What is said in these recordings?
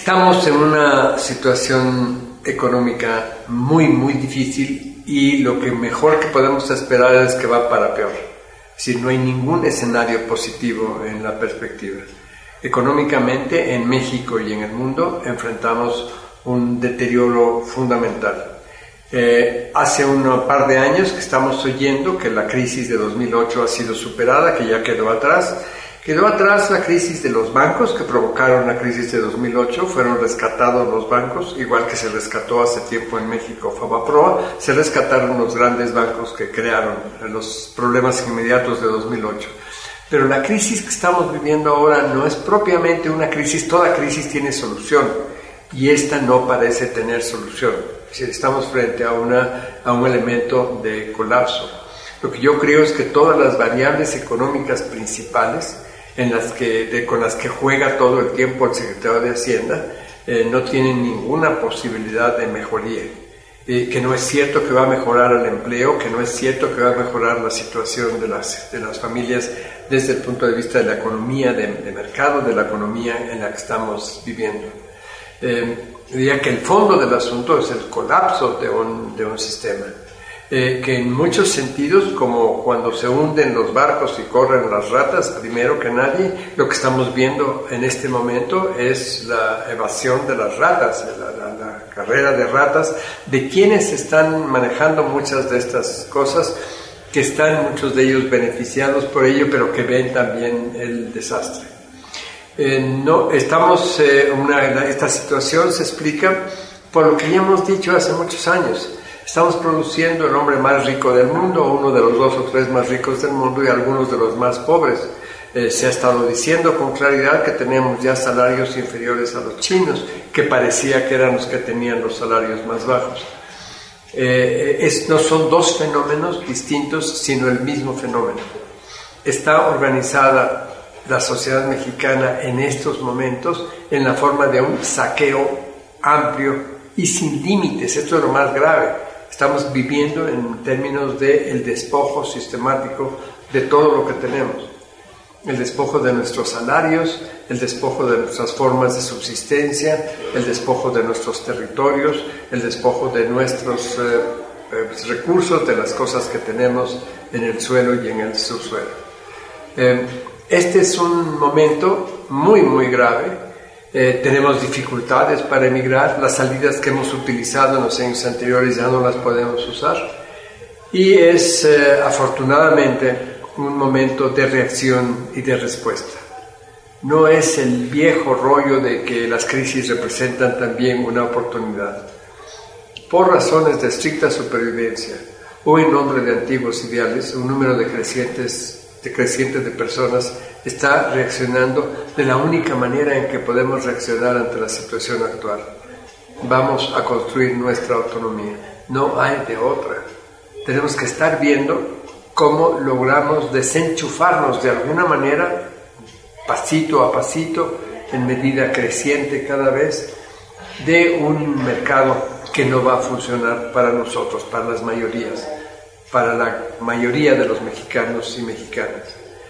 Estamos en una situación económica muy difícil y lo que mejor que podemos esperar es que va para peor. Es decir, no hay ningún escenario positivo en la perspectiva. Económicamente, en México y en el mundo, enfrentamos un deterioro fundamental. Hace un par de años que estamos oyendo que la crisis de 2008 ha sido superada, que ya quedó atrás. Quedó atrás la crisis de los bancos que provocaron la crisis de 2008, fueron rescatados los bancos, igual que se rescató hace tiempo en México Fabaproa, se rescataron los grandes bancos que crearon los problemas inmediatos de 2008. Pero la crisis que estamos viviendo ahora no es propiamente una crisis, toda crisis tiene solución y esta no parece tener solución. Es decir, estamos frente a un elemento de colapso. Lo que yo creo es que todas las variables económicas principales con las que juega todo el tiempo el secretario de Hacienda no tienen ninguna posibilidad de mejoría. Que no es cierto que va a mejorar el empleo, que no es cierto que va a mejorar la situación de las familias desde el punto de vista de la economía de mercado, de la economía en la que estamos viviendo. Diría que el fondo del asunto es el colapso de un sistema. Que en muchos sentidos, como cuando se hunden los barcos y corren las ratas, primero que nadie, lo que estamos viendo en este momento es la evasión de las ratas, la carrera de ratas, de quienes están manejando muchas de estas cosas, que están muchos de ellos beneficiados por ello, pero que ven también el desastre. Esta situación se explica por lo que ya hemos dicho hace muchos años. Estamos produciendo el hombre más rico del mundo, uno de los 2 o 3 más ricos del mundo y algunos de los más pobres. Se ha estado diciendo con claridad que tenemos ya salarios inferiores a los chinos, que parecía que eran los que tenían los salarios más bajos. No son 2 fenómenos distintos, sino el mismo fenómeno. Está organizada la sociedad mexicana en estos momentos en la forma de un saqueo amplio y sin límites. Esto es lo más grave. Estamos viviendo en términos del despojo sistemático de todo lo que tenemos. El despojo de nuestros salarios, el despojo de nuestras formas de subsistencia, el despojo de nuestros territorios, el despojo de nuestros recursos, de las cosas que tenemos en el suelo y en el subsuelo. Este es un momento muy grave. Tenemos dificultades para emigrar, las salidas que hemos utilizado en los años anteriores ya no las podemos usar y es afortunadamente un momento de reacción y de respuesta. No es el viejo rollo de que las crisis representan también una oportunidad. Por razones de estricta supervivencia o en nombre de antiguos ideales, un número creciente de personas está reaccionando de la única manera en que podemos reaccionar ante la situación actual. Vamos a construir nuestra autonomía. No hay de otra. Tenemos que estar viendo cómo logramos desenchufarnos de alguna manera, pasito a pasito, en medida creciente cada vez, de un mercado que no va a funcionar para nosotros, para las mayorías, para la mayoría de los mexicanos y mexicanas.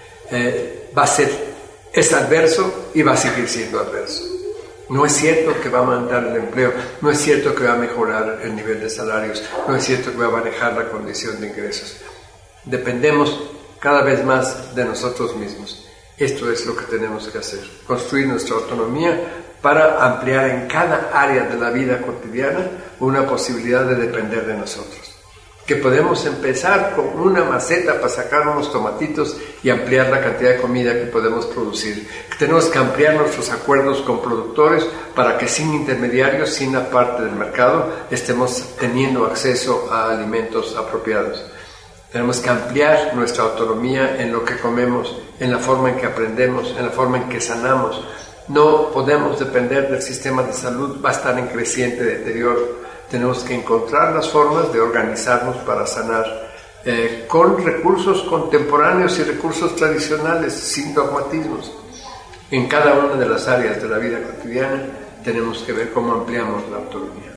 Es adverso y va a seguir siendo adverso. No es cierto que va a aumentar el empleo, no es cierto que va a mejorar el nivel de salarios, no es cierto que va a manejar la condición de ingresos. Dependemos cada vez más de nosotros mismos. Esto es lo que tenemos que hacer, construir nuestra autonomía para ampliar en cada área de la vida cotidiana una posibilidad de depender de nosotros. Que podemos empezar con una maceta para sacar unos tomatitos y ampliar la cantidad de comida que podemos producir. Que tenemos que ampliar nuestros acuerdos con productores para que sin intermediarios, sin la parte del mercado, estemos teniendo acceso a alimentos apropiados. Tenemos que ampliar nuestra autonomía en lo que comemos, en la forma en que aprendemos, en la forma en que sanamos. No podemos depender del sistema de salud, va a estar en creciente deterioro. Tenemos que encontrar las formas de organizarnos para sanar con recursos contemporáneos y recursos tradicionales, sin dogmatismos. En cada una de las áreas de la vida cotidiana tenemos que ver cómo ampliamos la autonomía.